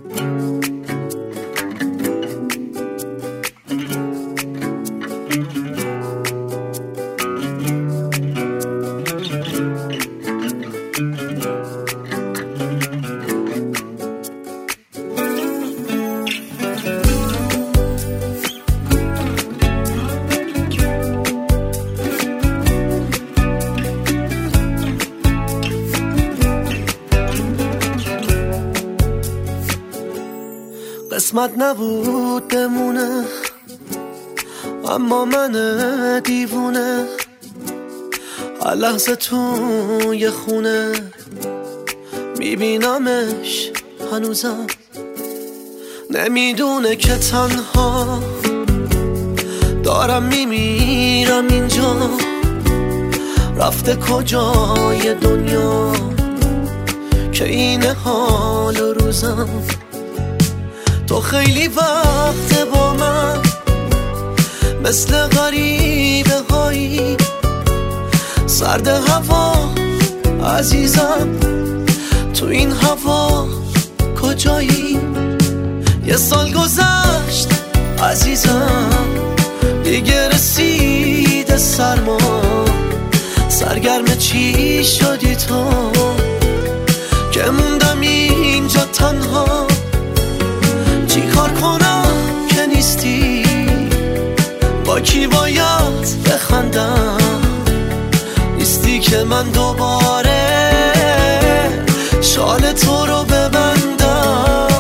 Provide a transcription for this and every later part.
قسمت نبود بمونه، اما من دیوونه هر لحظه توی خونه میبینمش هنوزم. نمیدونه که تنها دارم میمیرم اینجا، رفته کجای دنیا که این حال و روزم. تو خیلی وقت با من مثل غریبه هایی، سرد هوا عزیزم، تو این هوا کجایی؟ یه سال گذشت عزیزم، دیگه رسید سرما، سرگرم چی شدی تو که موندم اینجا تنها؟ چی کار کنم که نیستی؟ با کی باید بخندم؟ نیستی که من دوباره شال تو رو ببندم.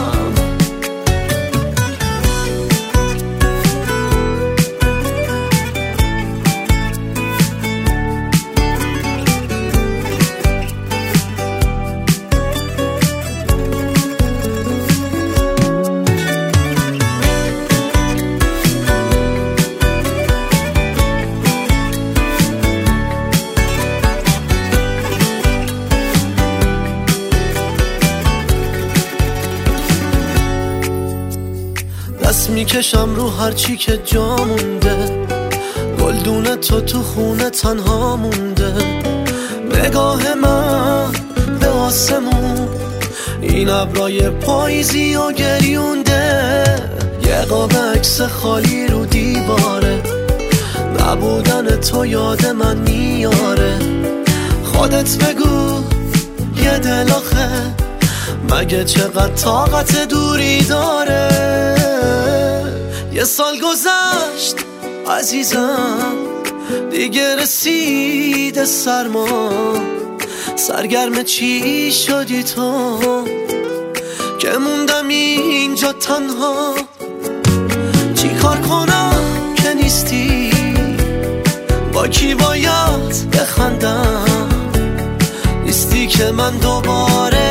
دست میکشم رو هرچی که جا مونده، گلدونه تو خونه تنها مونده. نگاه من به آسمون این ابرای پاییزی و گریونده، یه قاب عکس خالی رو دیواره، نبودن تو یاد من میاره. خودت بگو یه دل آخه مگه چقدر طاقت دوری داره؟ یه سال گذشت عزیزم، دیگه رسید سرما، سرگرم چی شدی تو که موندم اینجا تنها؟ چی کار کنم که نیستی؟ با کی باید بخندم؟ نیستی که من دوباره